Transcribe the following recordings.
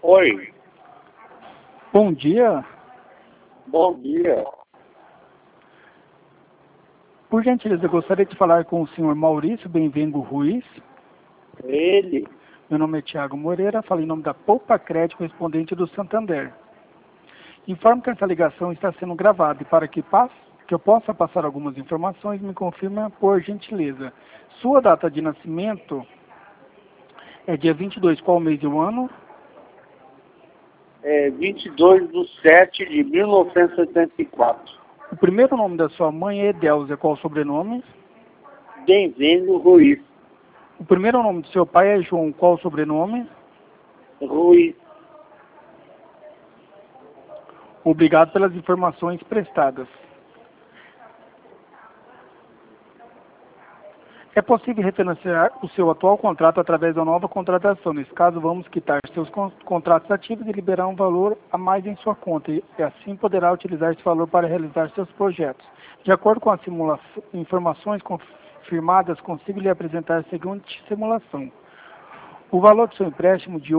Oi, Bom dia. bom dia. Por gentileza, eu gostaria de falar com o senhor Maurício Benvengo Ruiz. Ele, Meu nome é Tiago Moreira, falo em nome da Poupa Crédito, correspondente do Santander. Informo que essa ligação está sendo gravada e para que eu possa passar algumas informações, me confirma por gentileza. Sua data de nascimento é dia 22, qual mês e o ano? 22/7/1974. O primeiro nome da sua mãe é Edelza, qual o sobrenome? Benvendo Ruiz. O primeiro nome do seu pai é João, qual o sobrenome? Ruiz, Obrigado pelas informações prestadas. É possível refinanciar o seu atual contrato através da nova contratação. Nesse caso, vamos quitar seus contratos ativos e liberar um valor a mais em sua conta. E assim poderá utilizar esse valor para realizar seus projetos. De acordo com as informações confirmadas, consigo lhe apresentar a seguinte simulação. O valor do seu empréstimo de R$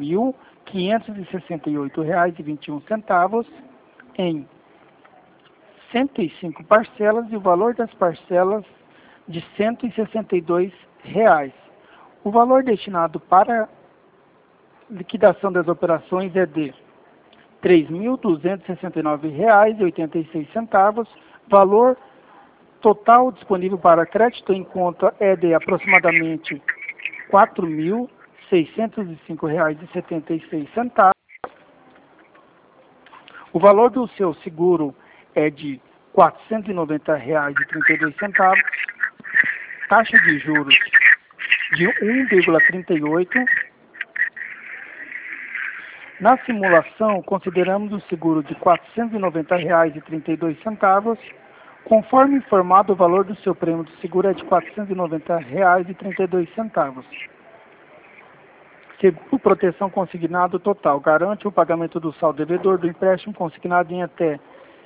8.568,21 em 105 parcelas e o valor das parcelas de R$ 162. O valor destinado para liquidação das operações é de R$ 3.269,86. Valor total disponível para crédito em conta é de aproximadamente R$ 4.605,76. O valor do seu seguro é de R$ 490,32. Taxa de juros de 1,38. Na simulação, consideramos o seguro de R$ 490,32. Conforme informado, o valor do seu prêmio de seguro é de R$ 490,32. Seguro proteção consignado total. Garante o pagamento do saldo devedor do empréstimo consignado em até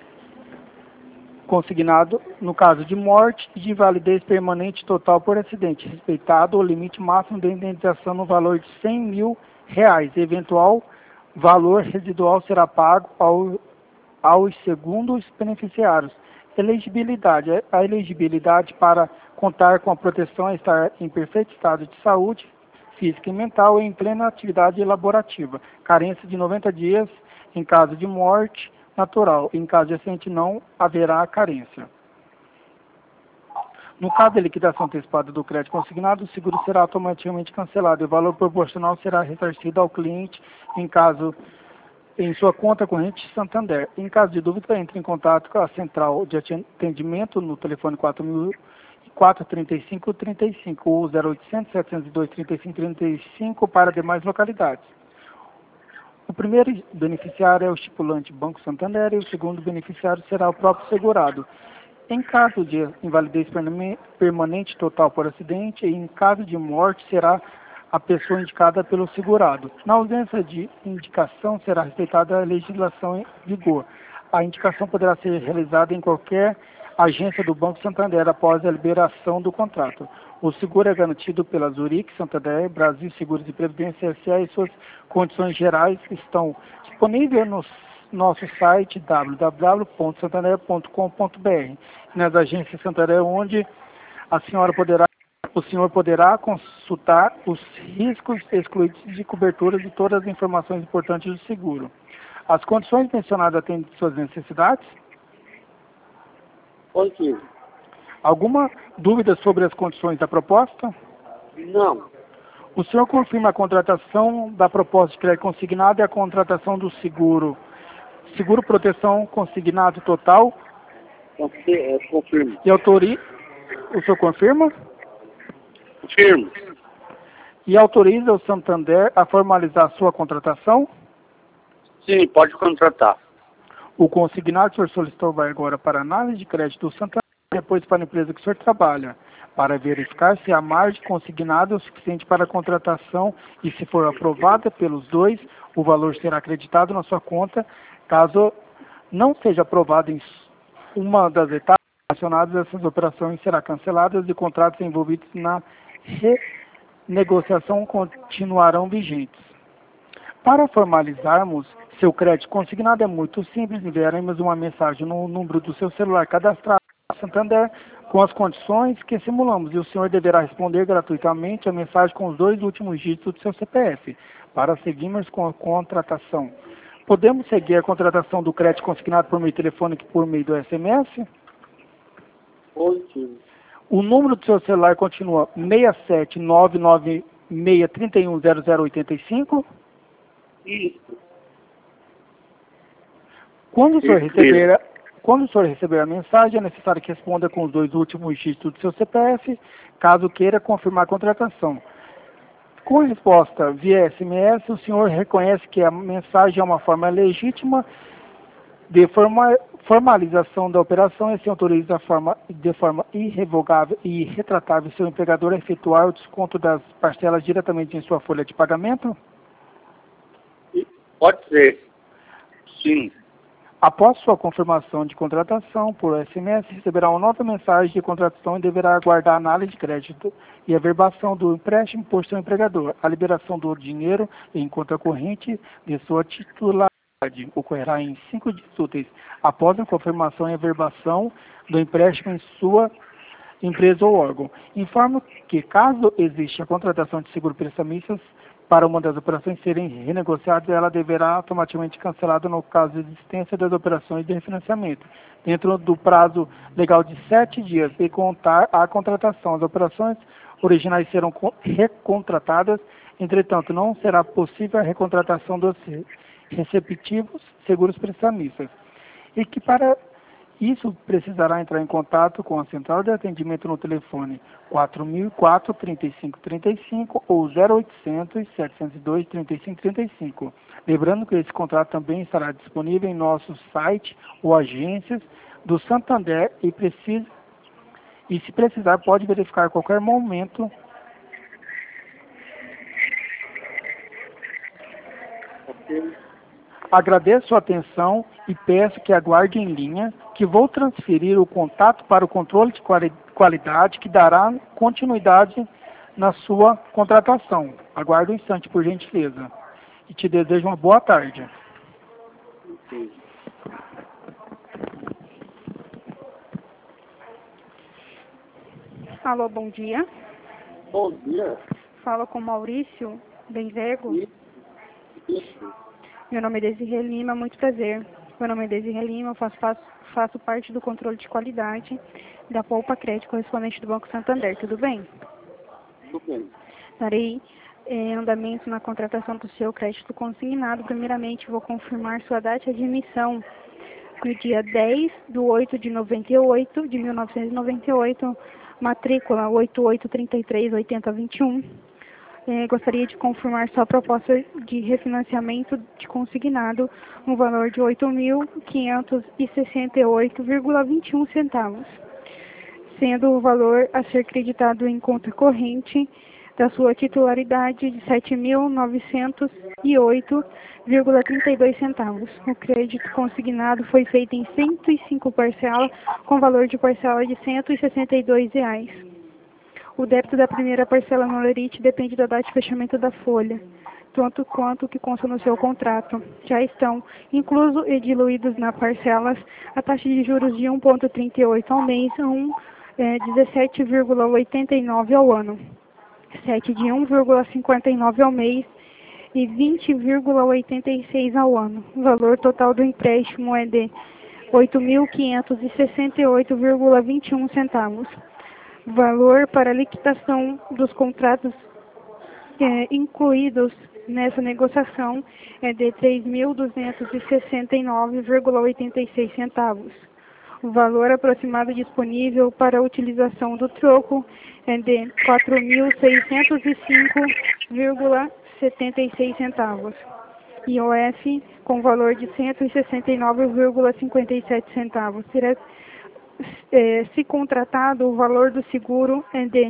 consignado no caso de morte e de invalidez permanente total por acidente, respeitado o limite máximo de indenização no valor de R$ 100.000. Eventual valor residual será pago aos segundos beneficiários. Elegibilidade. A elegibilidade para contar com a proteção é estar em perfeito estado de saúde física e mental e em plena atividade elaborativa. Carência de 90 dias em caso de morte natural. Em caso de acidente, não haverá carência. No caso de liquidação antecipada do crédito consignado, o seguro será automaticamente cancelado e o valor proporcional será ressarcido ao cliente em sua conta corrente Santander. Em caso de dúvida, entre em contato com a central de atendimento no telefone 4.435-35 ou 0800 702 3535 para demais localidades. O primeiro beneficiário é o estipulante Banco Santander e o segundo beneficiário será o próprio segurado. Em caso de invalidez permanente total por acidente e em caso de morte será a pessoa indicada pelo segurado. Na ausência de indicação será respeitada a legislação em vigor. A indicação poderá ser realizada em qualquer agência do Banco Santander após a liberação do contrato. O seguro é garantido pela Zurich, Santander, Brasil Seguros e Previdência S.A. e suas condições gerais estão disponíveis no nosso site www.santander.com.br. Nas agências Santander, onde o senhor poderá consultar os riscos excluídos de coberturas e todas as informações importantes do seguro. As condições mencionadas atendem suas necessidades? contigo. Alguma dúvida sobre as condições da proposta? Não, O senhor confirma a contratação da proposta de crédito consignado e a contratação do seguro proteção consignado total confirmo. e autoriza. O senhor confirma? Confirmo. E autoriza o Santander a formalizar sua contratação? Sim, pode contratar. O consignado que o senhor solicitou vai agora para análise de crédito do Santander, depois para a empresa que o senhor trabalha, para verificar se a margem consignada é o suficiente para a contratação e, se for aprovada pelos dois, o valor será acreditado na sua conta. Caso não seja aprovado em uma das etapas relacionadas, essas operações serão canceladas e contratos envolvidos na renegociação continuarão vigentes. Para formalizarmos seu crédito consignado é muito simples, enviaremos uma mensagem no número do seu celular cadastrado no Santander com as condições que simulamos e o senhor deverá responder gratuitamente a mensagem com os 2 últimos dígitos do seu CPF para seguirmos com a contratação. Podemos seguir a contratação do crédito consignado por meio telefônico e por meio do SMS? Positivo. O número do seu celular continua 67996310085. Isso. Quando o senhor Isso receber a mensagem, é necessário que responda com os 2 últimos dígitos do seu CPF, caso queira confirmar a contratação. Com a resposta via SMS, o senhor reconhece que a mensagem é uma forma legítima de formalização da operação e se autoriza de forma irrevogável e irretratável seu empregador a efetuar o desconto das parcelas diretamente em sua folha de pagamento? Pode ser. Sim. Após sua confirmação de contratação por SMS, receberá uma nova mensagem de contratação e deverá aguardar a análise de crédito e a verbação do empréstimo por seu empregador. A liberação do dinheiro em conta corrente de sua titularidade ocorrerá em 5 dias úteis após a confirmação e a verbação do empréstimo em sua empresa ou órgão. Informo que, caso exista a contratação de seguro prestamistas, para uma das operações serem renegociadas, ela deverá automaticamente cancelada no caso de existência das operações de refinanciamento, dentro do prazo legal de 7 dias e contar a contratação. As operações originais serão recontratadas, entretanto, não será possível a recontratação dos receptivos seguros prestamistas. E que para isso precisará entrar em contato com a central de atendimento no telefone 4004-3535 ou 0800-702-3535. Lembrando que esse contrato também estará disponível em nosso site ou agências do Santander e se precisar pode verificar a qualquer momento. Agradeço a atenção e peço que aguarde em linha, que vou transferir o contato para o controle de qualidade que dará continuidade na sua contratação. Aguarde um instante, por gentileza. E te desejo uma boa tarde. Sim. Alô, bom dia. Bom dia. Fala com Maurício Benzego. Isso. Meu nome é Desirê Lima, muito prazer. Meu nome é Desirê Lima, eu faço parte do controle de qualidade da Poupa Crédito correspondente do Banco Santander, tudo bem? Tudo bem. Darei andamento na contratação do seu crédito consignado. Primeiramente, vou confirmar sua data de admissão no dia 10 de 8 de 1998, matrícula 88338021. Gostaria de confirmar sua proposta de refinanciamento de consignado no valor de R$ 8.568,21 centavos, sendo o valor a ser creditado em conta corrente da sua titularidade de R$ 7.908,32 centavos. O crédito consignado foi feito em 105 parcelas, com valor de parcela de R$ 162. O débito da primeira parcela no lerite depende da data de fechamento da folha, tanto quanto o que consta no seu contrato. Já estão inclusos e diluídos nas parcelas a taxa de juros de 1,38 ao mês, 17,89 ao ano, 7 de 1,59 ao mês e 20,86 ao ano. O valor total do empréstimo é de R$ 8.568,21 centavos. Valor para liquidação dos contratos incluídos nessa negociação é de R$ 3.269,86 centavos. O valor aproximado disponível para a utilização do troco é de R$ 4.605,76 centavos. IOF com valor de R$ 169,57 centavos. Se contratado, o valor do seguro é de R$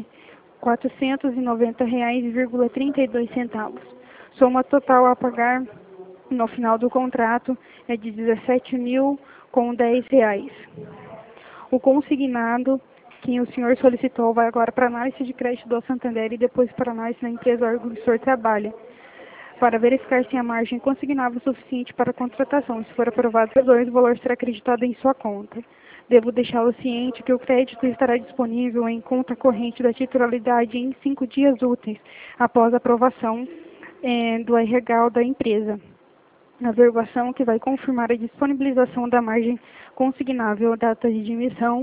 490,32 centavos. Soma total a pagar no final do contrato é de R$ 17.010. O consignado que o senhor solicitou vai agora para a análise de crédito do Santander e depois para a análise na empresa órgão que o senhor trabalha. para verificar se a margem consignável é suficiente para a contratação. Se for aprovado por 2, o valor será acreditado em sua conta. Devo deixá-lo ciente que o crédito estará disponível em conta corrente da titularidade em 5 dias úteis após a aprovação do RH da empresa. A averbação que vai confirmar a disponibilização da margem consignável, data de emissão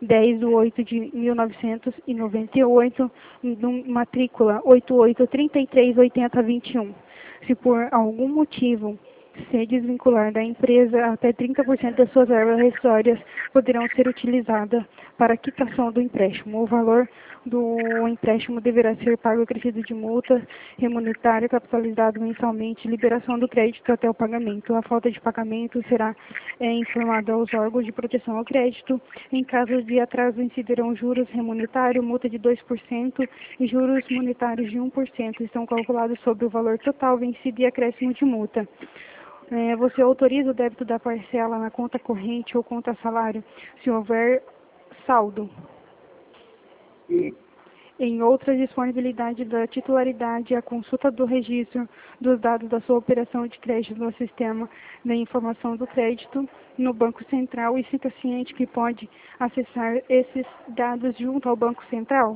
10/8/1998, matrícula 88338021. Se por algum motivo se desvincular da empresa, até 30% das suas verbas rescisórias poderão ser utilizadas para a quitação do empréstimo. O valor do empréstimo deverá ser pago acrescido de multa remunitária capitalizado mensalmente, liberação do crédito até o pagamento. A falta de pagamento será informada aos órgãos de proteção ao crédito. Em caso de atraso, incidirão juros remunitários, multa de 2% e juros monetários de 1%. Estão calculados sobre o valor total vencido e acréscimo de multa. Você autoriza o débito da parcela na conta corrente ou conta salário, se houver saldo. Sim. Em outra disponibilidade da titularidade, a consulta do registro dos dados da sua operação de crédito no sistema da informação do crédito no Banco Central e fica ciente que pode acessar esses dados junto ao Banco Central.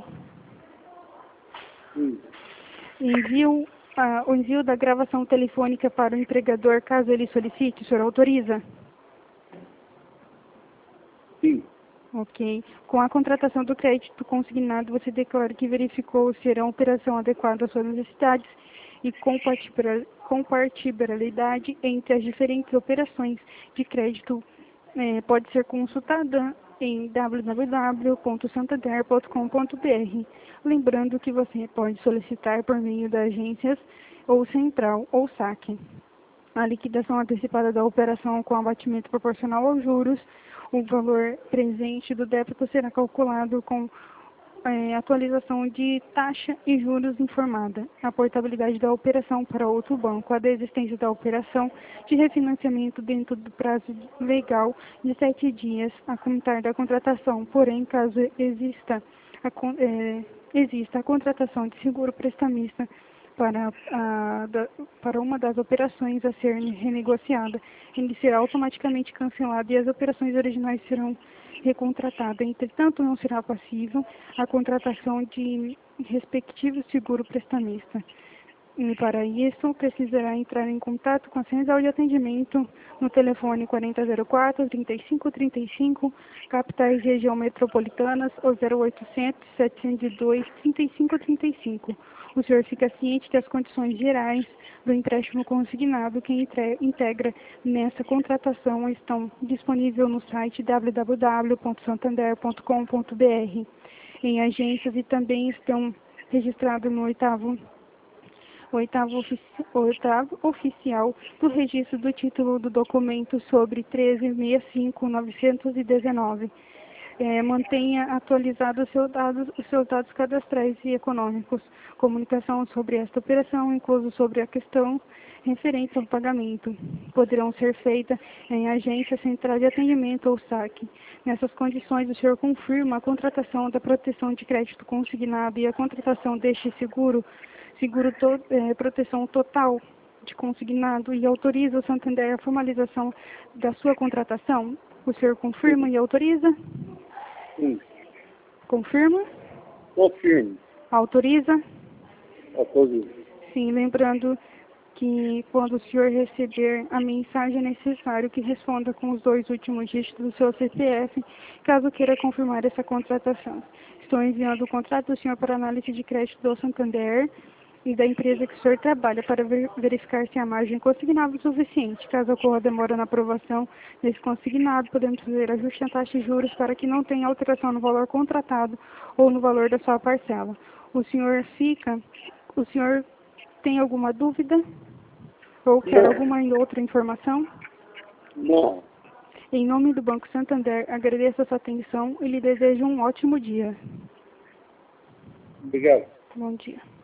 Sim. O envio da gravação telefônica para o empregador, caso ele solicite, o senhor autoriza? Sim. Ok. Com a contratação do crédito consignado, você declara que verificou se era uma operação adequada às suas necessidades e compatibilidade entre as diferentes operações de crédito pode ser consultada em www.santander.com.br. Lembrando que você pode solicitar por meio das agências ou central ou saque. A liquidação antecipada da operação com abatimento proporcional aos juros, o valor presente do débito será calculado com atualização de taxa e juros informada, a portabilidade da operação para outro banco, a desistência da operação de refinanciamento dentro do prazo legal de 7 dias a contar da contratação. Porém, caso exista a contratação de seguro prestamista para uma das operações a ser renegociada, ele será automaticamente cancelado e as operações originais serão recontratadas. Entretanto, não será possível a contratação de respectivo seguro prestamista. E para isso, precisará entrar em contato com a central de atendimento no telefone 4004-3535, capitais e região metropolitanas, ou 0800-702-3535. O senhor fica ciente que as condições gerais do empréstimo consignado que integra nessa contratação estão disponíveis no site www.santander.com.br, em agências e também estão registrados no oitavo oficial do registro do título do documento sobre 13.65.919. Mantenha atualizados os seus dados cadastrais e econômicos. Comunicação sobre esta operação, incluso sobre a questão referente ao pagamento, poderão ser feitas em agência central de atendimento ou saque. Nessas condições, o senhor confirma a contratação da proteção de crédito consignado e a contratação deste proteção total de consignado e autoriza o Santander a formalização da sua contratação? O senhor confirma e autoriza? Sim. Confirma? Confirmo. Autoriza? Autorizo. Sim, lembrando que quando o senhor receber a mensagem, é necessário que responda com os 2 últimos dígitos do seu CPF, caso queira confirmar essa contratação. Estou enviando o contrato do senhor para análise de crédito do Santander e da empresa que o senhor trabalha para verificar se a margem consignada é suficiente. Caso ocorra demora na aprovação desse consignado, podemos fazer ajuste na taxa de juros para que não tenha alteração no valor contratado ou no valor da sua parcela. O senhor tem alguma dúvida? Ou quer alguma outra informação? Não. Em nome do Banco Santander, agradeço a sua atenção e lhe desejo um ótimo dia. Obrigado. Bom dia.